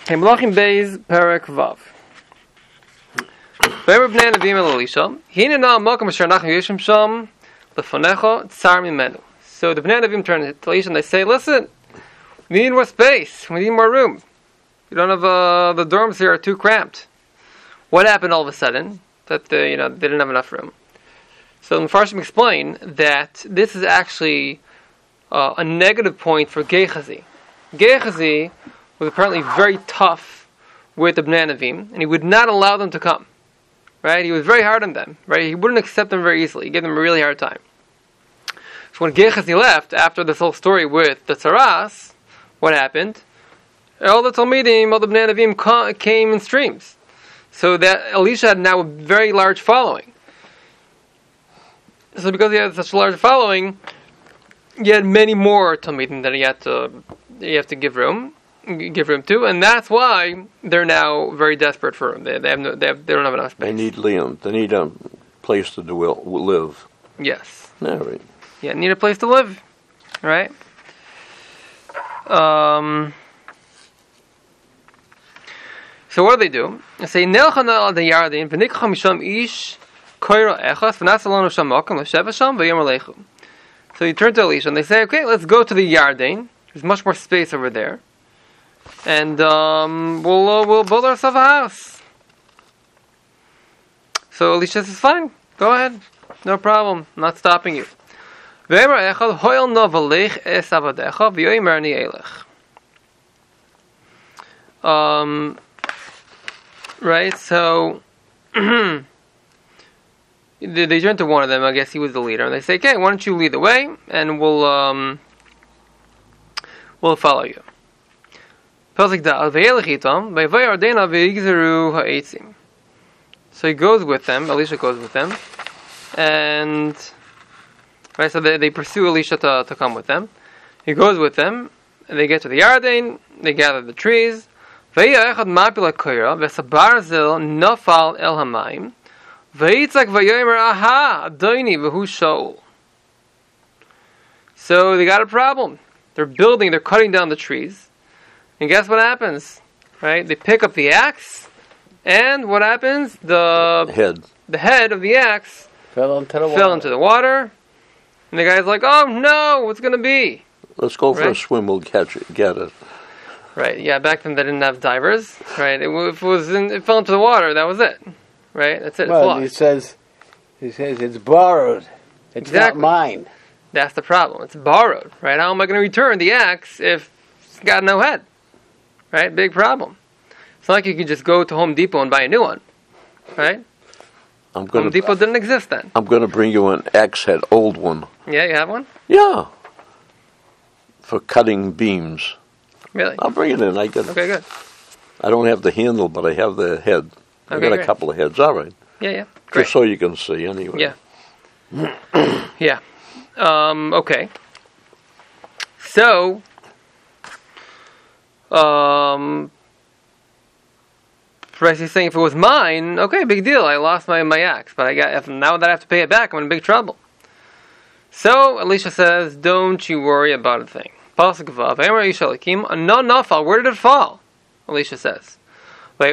Hey, Melachim Beis Perek Vav. Ve'er b'nei Nevi'im el Elisha. Hine na makom asher nachem yeshim sham lefanecha tsar mimenu. So the Bnei Nevi'im turn to Elisha and they say, "Listen, we need more space. We need more room. We don't have the dorms here are too cramped." What happened all of a sudden? That they didn't have enough room. So the Mefarshim explain that this is actually a negative point for Gehazi. Gehazi was apparently very tough with the Bnei Nevi'im, and he would not allow them to come. Right? He was very hard on them. Right? He wouldn't accept them very easily. He gave them a really hard time. So when Gehazi left, after this whole story with the Tsaras, what happened? All the Talmidim, all the Bnei Nevi'im came in streams. So that Elisha had now a very large following. So because he had such a large following, he had many more Talmidim that he have to give room to, and that's why they're now very desperate for room. They don't have enough space. They need land. They need a place to live. Yes. Yeah, right. Yeah, need a place to live, right? So what do? They say Nelchana al the Yardin, v'nikcha misham ish koira echas v'nasalonu sham makom l'sheva sham v'yom alechu. So you turn to Elisha and they say, okay, let's go to the Yarden. There's much more space over there, and we'll build ourselves a house. So Elisha says, fine, go ahead, no problem, I'm not stopping you. V'emer echad hoyel no v'lech es avadecha v'yomer ni elech. Right, so they turn to one of them. I guess he was the leader, and they say, "Okay, why don't you lead the way, and we'll follow you." So he goes with them. Elisha goes with them, and right, so they pursue Elisha to come with them. He goes with them, and they get to the Yarden. They gather the trees. So they got a problem. They're cutting down the trees. And guess what happens? Right? They pick up the axe, and what happens? The head of the axe fell into the water. And the guy's like, "Oh no, what's going to be?" Let's go for a swim, we'll get it. Right, yeah, back then they didn't have divers, right? It fell into the water, that was it. Right? That's it. Well, he says it's borrowed. It's not mine. That's the problem. It's borrowed, right? How am I going to return the axe if it's got no head? Right? Big problem. It's not like you could just go to Home Depot and buy a new one. Right? Home Depot didn't exist then. I'm going to bring you an axe head, old one. Yeah, you have one? Yeah. For cutting beams. Really? I'll bring it in. Okay, good. I don't have the handle, but I have the head. I got a couple of heads. All right. Yeah. Great. Just so you can see, anyway. Yeah. Yeah. Okay. So, he's saying if it was mine, okay, big deal. I lost my axe, but now that I have to pay it back, I'm in big trouble. So Elisha says, "Don't you worry about a thing." Pasuk Vav, no nafal. Where did it fall? Elisha says, I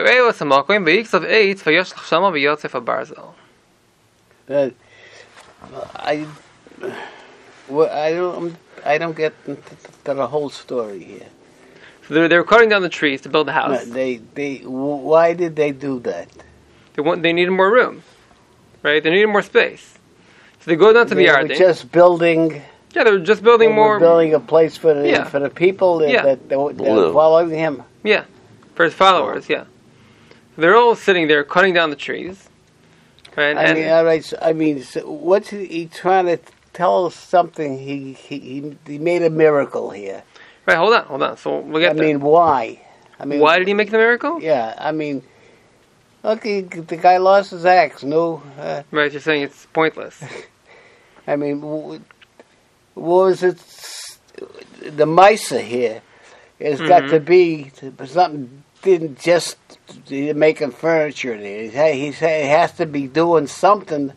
don't get the whole story here. So they're cutting down the trees to build a house. No, why did they do that? They needed more room, right? They needed more space. So they go down to the yard. They were just building. Yeah, they were just building more. Building a place for the people that were following him. Yeah, for his followers. Yeah, they're all sitting there cutting down the trees. Right. All right. So, what's he trying to tell us? Something he made a miracle here. Right. Hold on. So we'll get there. Why? Why did he make the miracle? Yeah. Okay, the guy lost his axe. No. Right. You're saying it's pointless. What was it? The Misa here has got to be something. Didn't just making furniture there. He has to be doing something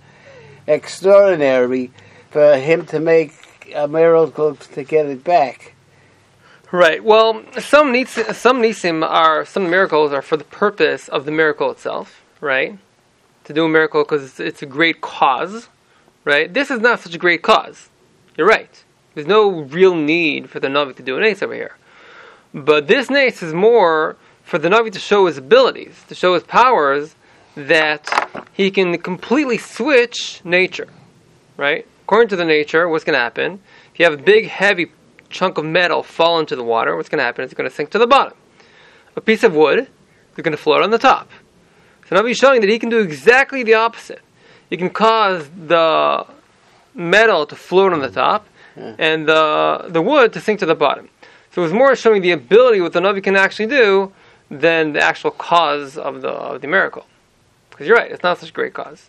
extraordinary for him to make a miracle to get it back. Right. Well, some miracles are for the purpose of the miracle itself, right? To do a miracle because it's a great cause, right? This is not such a great cause. You're right. There's no real need for the Navi to do an ace over here. But this nace is more for the Navi to show his abilities, to show his powers, that he can completely switch nature, right? According to the nature, what's going to happen? If you have a big, heavy chunk of metal fall into the water, what's going to happen is it's going to sink to the bottom. A piece of wood is going to float on the top. So Navi is showing that he can do exactly the opposite. He can cause the metal to float on the top and the wood to sink to the bottom. So it was more showing the ability what the Navi can actually do than the actual cause of the miracle. Because you're right, it's not such a great cause.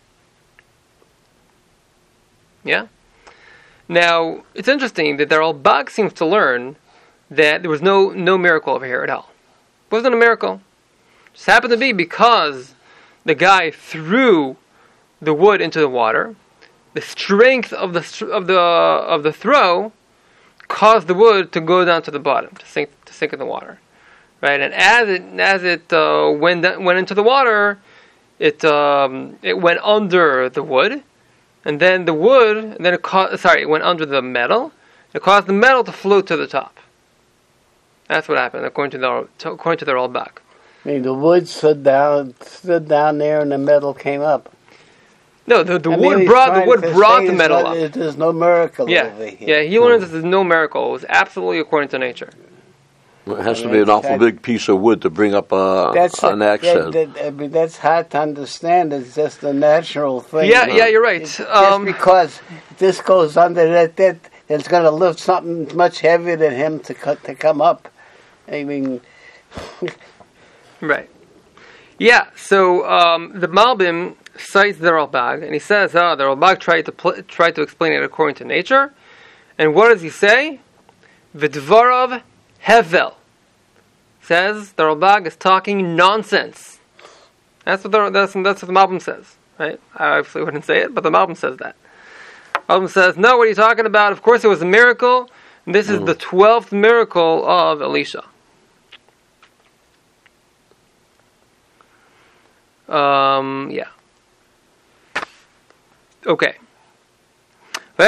Yeah? Now, it's interesting that the Ralbag seems to learn that there was no miracle over here at all. It wasn't a miracle. It just happened to be because the guy threw the wood into the water. The strength of the throw caused the wood to go down to the bottom, to sink in the water, right? And as it went into the water, it went under the wood, and then it went under the metal. It caused the metal to float to the top. That's what happened, according to the Ralbag. I mean, the wood stood down there, and the metal came up. No, the wood brought the metal up. There's no miracle over here. Yeah, he learns that there's no miracle. It was absolutely according to nature. It has to be an awful big piece of wood to bring up an axe head. I mean, that's hard to understand. It's just a natural thing. Yeah, you're right. Just because this goes under that it's going to lift something much heavier than him to come up. I mean... Right. Yeah, so the Malbim cites the Ralbag, and he says, the Ralbag tried to explain it according to nature. And what does he say? V'dvarav hevel. Says the Ralbag is talking nonsense. That's what the Malbim says, right? I obviously wouldn't say it, but the Malbim says that. Malbim says, no, what are you talking about? Of course it was a miracle. And this is the 12th miracle of Elisha. Yeah. Okay. So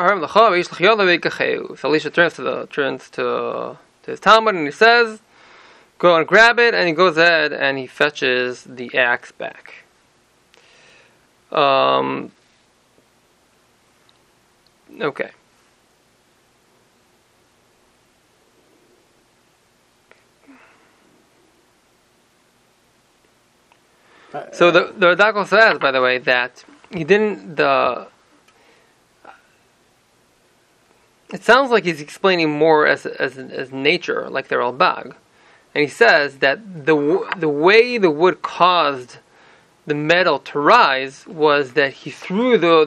Elisha turns to his Talmud and he says, go and grab it, and he goes ahead and he fetches the axe back. Okay. So the Radakel says, by the way, that he didn't. It sounds like he's explaining more as nature, like the Ralbag, and he says that the way the wood caused the metal to rise was that he threw the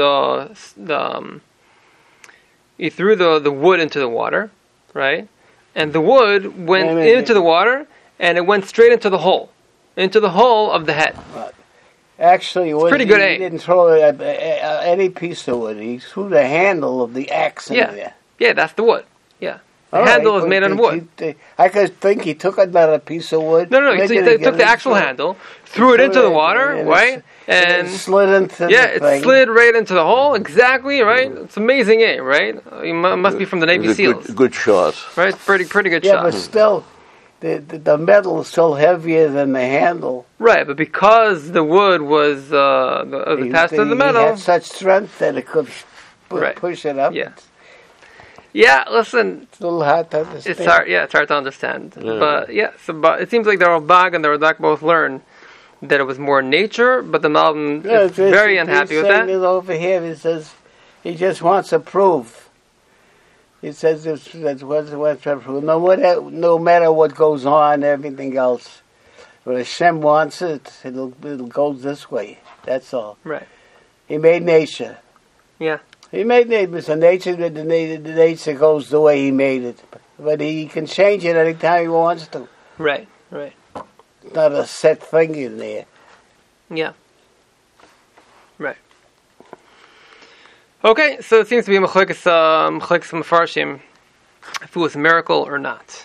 wood into the water, right? And the wood went into the water, and it went straight into the hole of the head. Actually, pretty good he didn't throw any piece of wood. He threw the handle of the axe in there. Yeah, that's the wood. Yeah. The handle is made out of wood. I could think he took another piece of wood. No. He took the actual handle, threw it into the water, right? And it slid into the thing. It slid right into the hole, exactly, right? It's amazing aim, right? You must be from the Navy SEALs. Good shot. Right? Pretty good shot. Yeah, but still... The metal is still heavier than the handle. Right, but because the wood was the test of the metal, it had such strength that it could push it up. Yeah. Listen, it's a little hard to understand. It's hard. Yeah, it's hard to understand. Yeah. But but it seems like the Ralbag and the Radak both learned that it was more nature. But the Malbim is very unhappy with that. Over here, he says he just wants a proof. He says that's what's no matter what goes on, everything else. When Hashem wants it, it'll go this way. That's all. Right. He made nature. Yeah. He made nature. So the nature goes the way he made it. But he can change it anytime he wants to. Right. It's not a set thing in there. Yeah. Right. Okay, so it seems to be Machlekes Mefarshim if it was a miracle or not.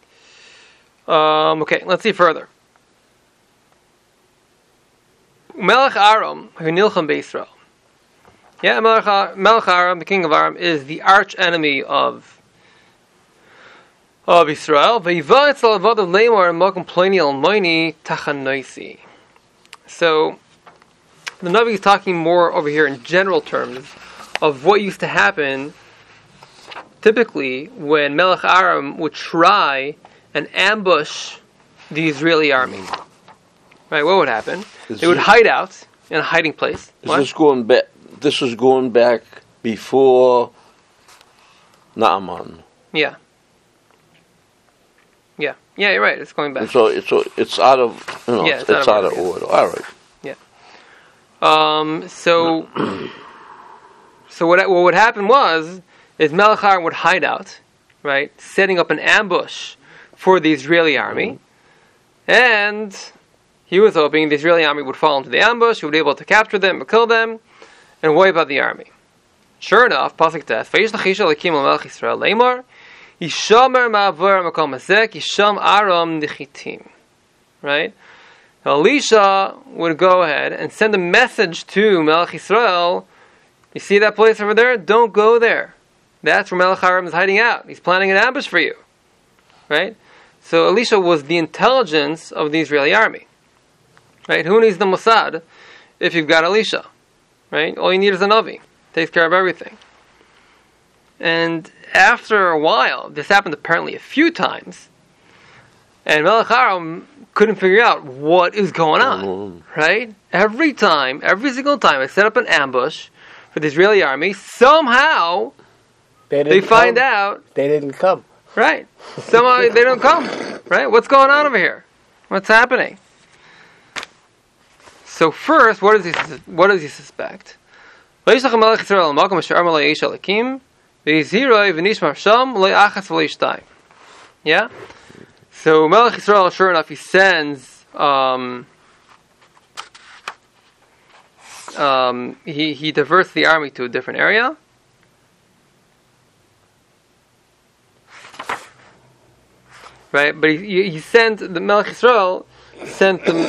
Okay, let's see further. Melech Aram, who nilcham beIsrael. Yeah, Melech Aram, the king of Aram, is the arch enemy of Israel. So, the Navi is talking more over here in general terms of what used to happen typically when Melech Aram would try and ambush the Israeli army. Right, what would happen? They would hide out in a hiding place. This going back? This is going back before Naaman. Yeah. Yeah, you're right. It's going back. And so it's out of it's out of order. All right. Yeah. So what would happen is Melech Aram would hide out, right, setting up an ambush for the Israeli army, and he was hoping the Israeli army would fall into the ambush, he would be able to capture them, kill them, and wipe out the army. Sure enough, Pasuk Tes, Vayish Lachish Elokim al Melech Yisrael Leimar, Yishomer ma'avor makom hazek, Yisham Aram nichitim. Right? Now, Elisha would go ahead and send a message to Melech Yisrael. You see that place over there? Don't go there. That's where Melech Aram is hiding out. He's planning an ambush for you. Right? So Elisha was the intelligence of the Israeli army. Right? Who needs the Mossad if you've got Elisha? Right? All you need is a Navi. Takes care of everything. And after a while, this happened apparently a few times, and Melech Aram couldn't figure out what is going on. Right? Every single time I set up an ambush for the Israeli army, somehow they find out they didn't come. Right. Somehow they don't come. Right? What's going on over here? What's happening? So first, what does he suspect? Yeah? So Melech Yisrael, sure enough, he sends he diverts the army to a different area. Right, but he sent the Melech Yisrael sent them.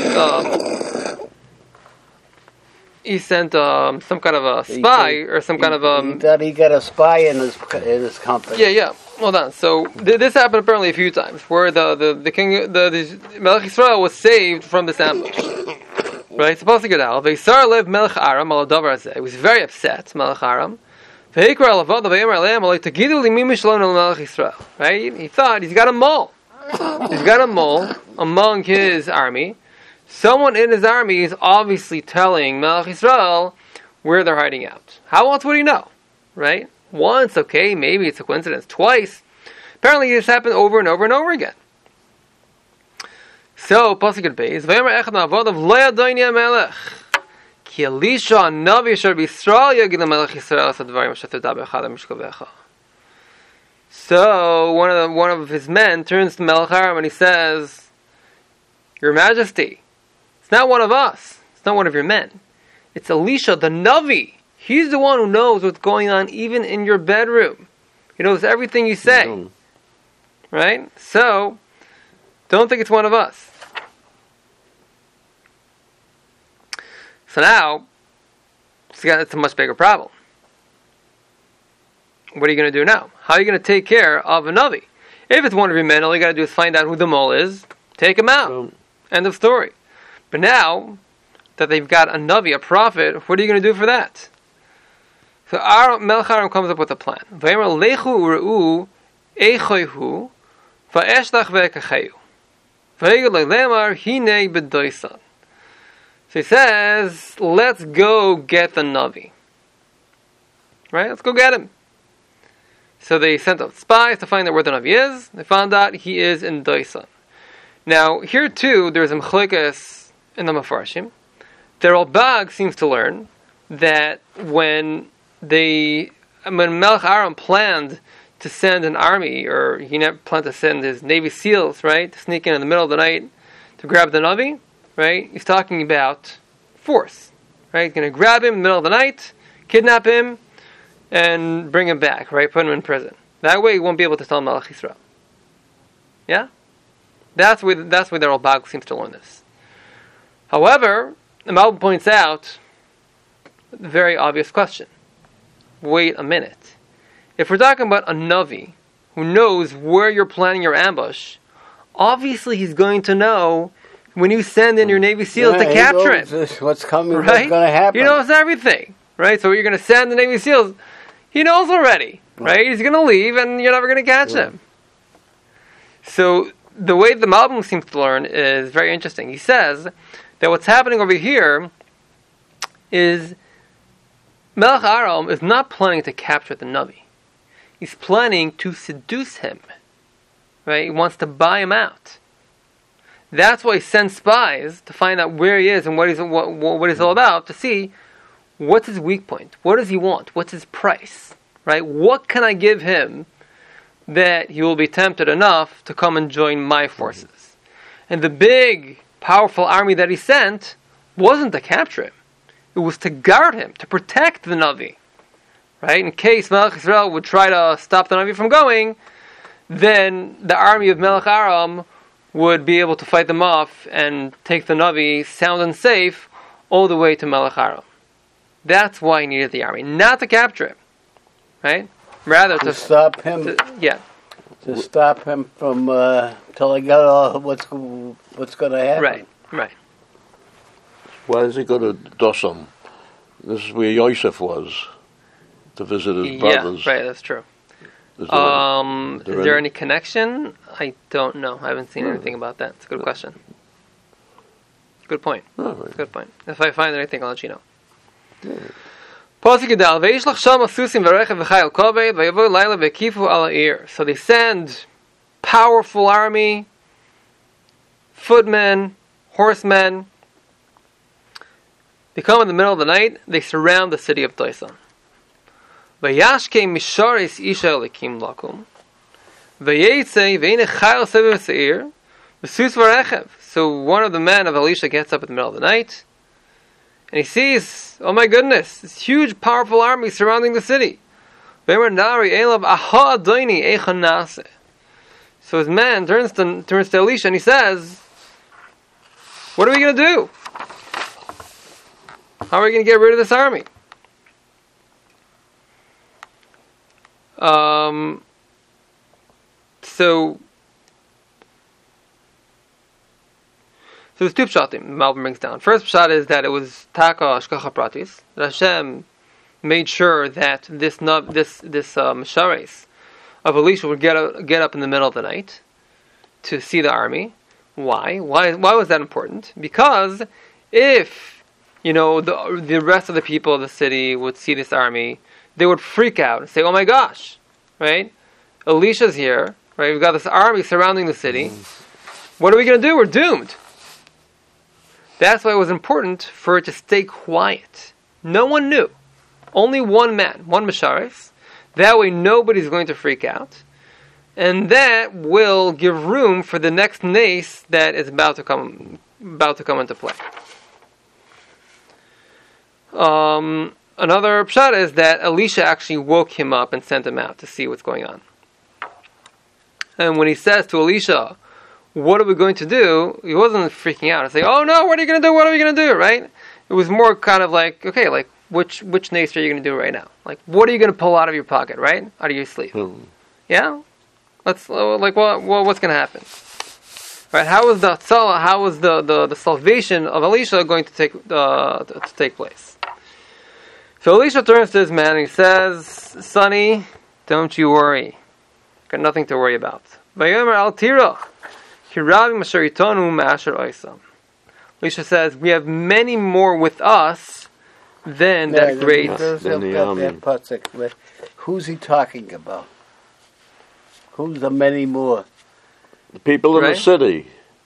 He sent some kind of a spy or some kind of He thought he got a spy in his company. Yeah. Hold on. So this happened apparently a few times, where the king, the Melech Yisrael was saved from this ambush. Right, supposed to get out. Veisar lev Melech Aram al davar hazeh. He was very upset, Melech Aram. Right, he thought he's got a mole. He's got a mole among his army. Someone in his army is obviously telling Melech Yisrael where they're hiding out. How else would he know? Right? Once, okay, maybe it's a coincidence. Twice. Apparently this happened over and over and over again. So, Pasuk Beis, V'yomer echad ma'avodav lo yadayni HaMelech, ki Elisha hanavi asher b'Yisrael yagid LaMelech Yisrael es hadvarim asher tadaber echad mishkavecha. So, one of his men turns to Melech Aram and he says, Your Majesty, it's not one of us. It's not one of your men. It's Elisha, the Navi. He's the one who knows what's going on even in your bedroom. He knows everything you say. Right? So, don't think it's one of us. So now, it's a much bigger problem. What are you going to do now? How are you going to take care of a Navi? If it's one of your men, all you got to do is find out who the mole is, take him out. End of story. But now that they've got a Navi, a prophet, what are you going to do for that? So Melech Aram comes up with a plan. V'yemer lechu u're'u eichoihu va'eshlach ve'ekacheyu v'yigad le'lemar hinei b'doisan. So he says, let's go get the Navi. Right? Let's go get him. So they sent out spies to find out where the Navi is. They found out he is in Doisan. Now, here too, there's a mechlikas in the Mefarshim. The Ralbag seems to learn that when Melech Aram planned to send an army, or he planned to send his Navy SEALs, right, to sneak in the middle of the night to grab the Navi, right, he's talking about force. Right? He's going to grab him in the middle of the night, kidnap him, and bring him back, right? Put him in prison. That way, he won't be able to tell Melech Yisrael. Yeah, that's where the Ralbag seems to learn this. However, the Malbim points out a very obvious question. Wait a minute. If we're talking about a Navi who knows where you're planning your ambush, obviously he's going to know when you send in your Navy SEALs to capture him. What's coming, right? what's going to happen. He knows everything, right? So you're going to send the Navy SEALs. He knows already, right? He's going to leave and you're never going to catch him. So the way the Malbim seems to learn is very interesting. He says that what's happening over here is Melech Aram is not planning to capture the Navi. He's planning to seduce him. Right? He wants to buy him out. That's why he sends spies to find out where he is and what he's all about, to see what's his weak point, what does he want, what's his price, right? What can I give him that he will be tempted enough to come and join my forces? And the big, powerful army that he sent wasn't to capture him. It was to guard him, to protect the Navi. Right? In case Melech Yisrael would try to stop the Navi from going, then the army of Melech Aram would be able to fight them off and take the Navi sound and safe all the way to Melech Aram. That's why he needed the army, not to capture him. Right? Rather to stop him. To stop him from till he got all what's going to happen. Right. Why does he go to Dosam? This is where Yosef was, to visit his brothers. Yeah, right, that's true. Is there any connection? I don't know. I haven't seen anything about that. It's a good question. Good point. Right. Good point. If I find anything, I'll let you know. Pasuk Yudal, Ve'yishlach shama susim v'rechev v'chayil koved v'yavoy laila v'kifu ala ir. So they send powerful army, footmen, horsemen. They come in the middle of the night. They surround the city of Daisan. V'yashke misharis isha elikim lakum. V'yeitzei v'ine chayil seviv seir. V'sus v'rechev. So one of the men of Elisha gets up in the middle of the night, and he sees, oh my goodness, this huge, powerful army surrounding the city. So his man turns to Elisha and he says, what are we going to do? How are we going to get rid of this army? So there's two pshatim Malbim brings down. First pshat is that it was taka ashkacha pratis, that Hashem made sure that this mishares of Elisha would get up in the middle of the night to see the army. Why was that important? Because if the rest of the people of the city would see this army, they would freak out and say, oh my gosh, right? Elisha's here, right? We've got this army surrounding the city. What are we going to do? We're doomed. That's why it was important for it to stay quiet. No one knew. Only one man, one Misharis. That way nobody's going to freak out. And that will give room for the next nace that is about to come into play. Another pshat is that Elisha actually woke him up and sent him out to see what's going on. And when he says to Elisha, what are we going to do? He wasn't freaking out and saying, oh no, what are you going to do? What are we going to do? Right? It was more kind of like, okay, like which nace are you going to do right now? Like, what are you going to pull out of your pocket, right? Out of your sleeve? Yeah? What's going to happen? Right? How was the salvation of Elisha going to take place? So Elisha turns to his man and he says, Sonny, don't you worry. Got nothing to worry about. Vayomer al tirach. Elisha says, we have many more with us than that great. Who's he talking about? Who's the many more? The people in the city.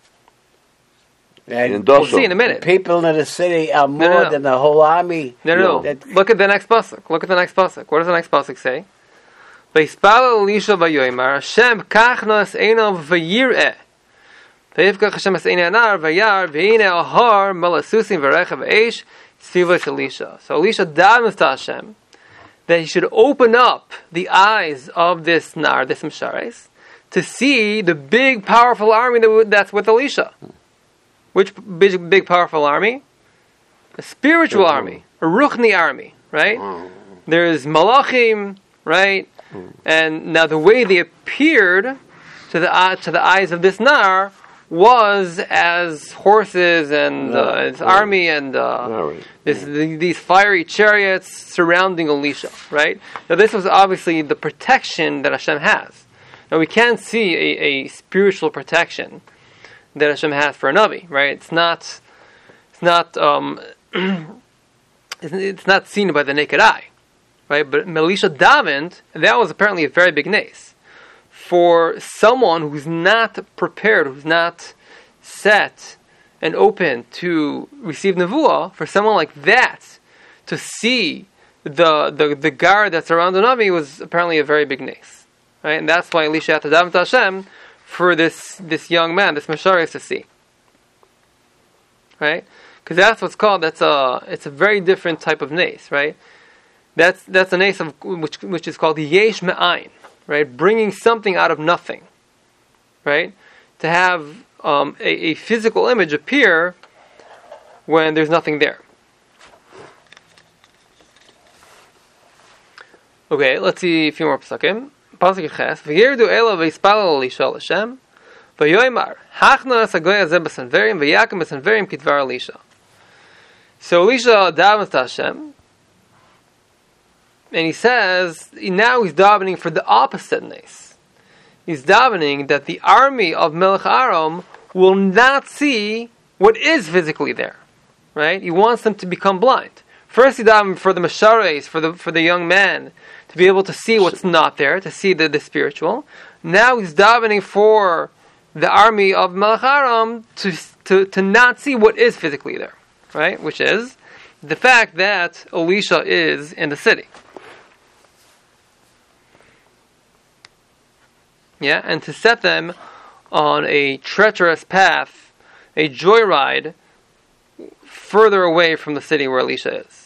And we'll see in a minute. The people in the city are more than the whole army. No. Look at the next pasuk. What does the next pasuk say? Vayspal Elisha vayomer Hashem kach nos einav vayireh. Vayivkach Hashem es einei anar vayar v'einei ahar malasusim v'rechav eish tzivos Elisha. So Elisha davened to Hashem that he should open up the eyes of this Nar, this Mishares, to see the big, powerful army that's with Elisha. Which big powerful army? A spiritual army, a Ruchni army, right? There's Malachim, right? And now the way they appeared to the eyes of this Nar was as horses and his army and these fiery chariots surrounding Elisha, right? Now this was obviously the protection that Hashem has. Now we can't see a spiritual protection that Hashem has for a Navi, right? It's not seen by the naked eye, right? But Elisha davened, and that was apparently a very big nace for someone who's not prepared, who's not set and open to receive nevuah. For someone like that to see the guard that's around the Navi was apparently a very big nace, right? And that's why Elisha had to daven to Hashem for this young man, this Mesharis, to see, right? Because that's what's called. It's a very different type of nace, right? That's a nace of which is called yesh me'ayin, right? Bringing something out of nothing, right? To have a physical image appear when there's nothing there. Okay, let's see a few more psukim. Pasuk Ches: V'yirdu ela v'yispalel Elisha l'Hashem, v'yoymar hachna sagoy hazeh b'sanverim v'yakim b'sanverim kitvar Elisha. So Elisha davens to Hashem, and he says now he's davening for the opposite nace. He's davening that the army of Melech Aram will not see what is physically there, right? He wants them to become blind. First, he davened for the Meshares, for the young man, to be able to see what's not there, to see the spiritual. Now he's davening for the army of Melech Aram to not see what is physically there, right? Which is the fact that Elisha is in the city. Yeah, and to set them on a treacherous path, a joyride, further away from the city where Elisha is.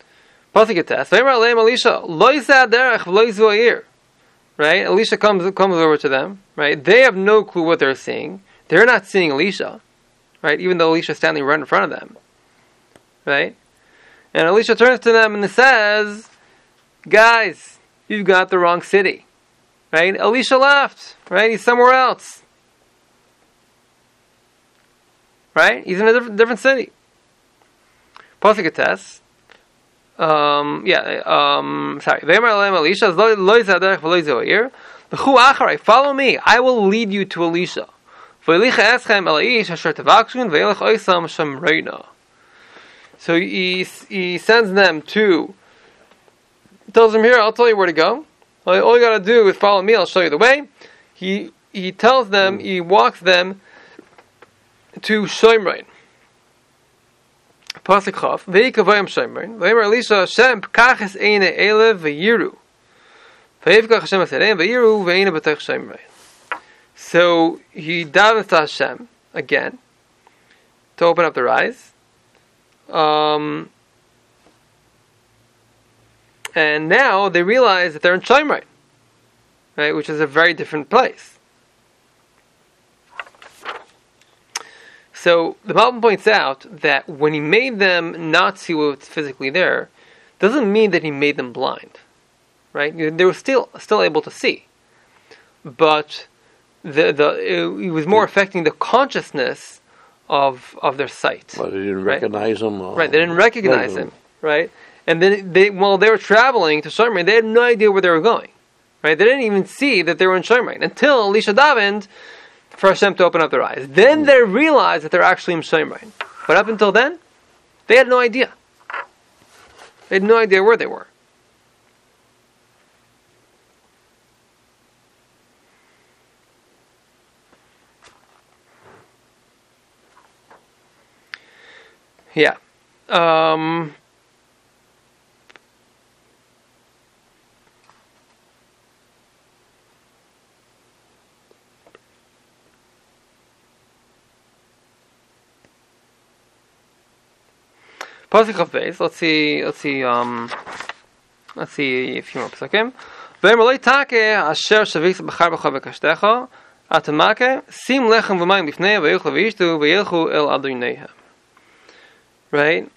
Right? Elisha comes over to them. Right? They have no clue what they're seeing. They're not seeing Elisha. Right? Even though Elisha is standing right in front of them. Right? And Elisha turns to them and says, guys, you've got the wrong city. Right? Elisha left. Right? He's somewhere else. Right? He's in a different city. Pasuk Tes. Sorry. Follow me. I will lead you to Elisha. So he sends them to. Tells them, here, I'll tell you where to go. All you got to do is follow me. I'll show you the way. He tells them. He walks them to Shomron. Pasuk Chaf, Ve'ikavayim Shomron, Ve'imar Elisha Hashem P'kachas Eine Elev Ve'yiru, Ve'ivkach Hashem Asereim Ve'yiru Ve'ine B'tech Shomron. So he davens to Hashem again to open up their eyes, and now they realize that they're in Shomron, right, which is a very different place. So the Malbim points out that when he made them not see what's physically there, doesn't mean that he made them blind, right? They were still able to see, but it was more affecting the consciousness of their sight. Well, they didn't recognize him. Right, they didn't recognize him, right? And then while they were traveling to Shomron, they had no idea where they were going, right? They didn't even see that they were in Shomron until Elisha davened for Hashem to open up their eyes. Then they realized that they're actually in Shomron. But up until then, they had no idea. They had no idea where they were. Yeah. Pasuk of Beis. Let's see. Let's see a few more psukim. Ve'emer take asher shavis b'char b'cha v'kashtecha atamake sim lechem v'mayim b'fnei v'yilchu v'yishtu v'yilchu el adoneihem. Right?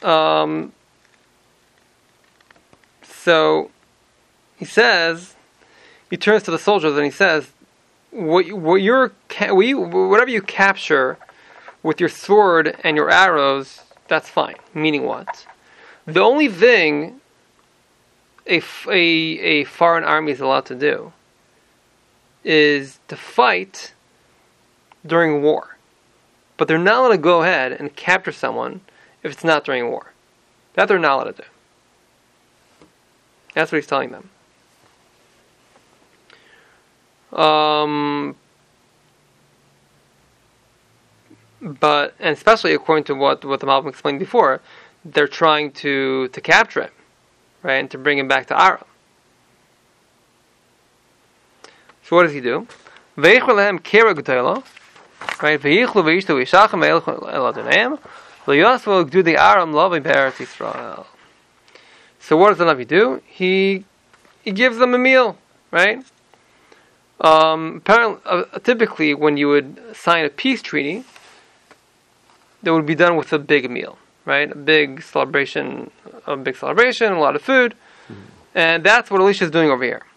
So he says, he turns to the soldiers and he says, whatever you capture with your sword and your arrows, that's fine. Meaning what? The only thing a foreign army is allowed to do is to fight during war. But they're not allowed to go ahead and capture someone if it's not during war. That they're not allowed to do. That's what he's telling them. But, and especially according to what the Malbim explained before, they're trying to capture him, right, and to bring him back to Aram. So what does he do? Right? So what does the Navi do? He gives them a meal, right? Apparently, typically, when you would sign a peace treaty, that would be done with a big meal, right? A big celebration, a lot of food, and that's what Elisha is doing over here.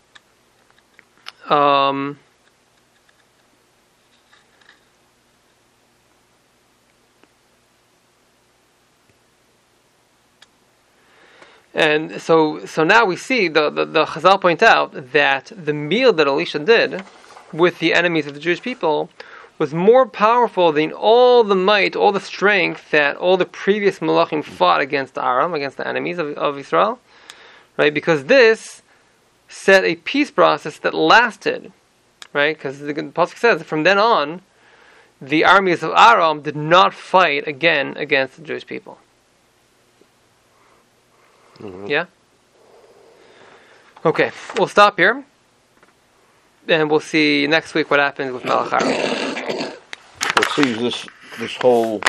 And so now we see the Chazal point out that the meal that Elisha did with the enemies of the Jewish people was more powerful than all the might, all the strength that all the previous Malachim fought against Aram, against the enemies of Israel, right? Because this set a peace process that lasted, right? Because the Pasuk says from then on, the armies of Aram did not fight again against the Jewish people. Mm-hmm. Yeah? Okay, we'll stop here. And we'll see next week what happens with Melech Aram. It sees this whole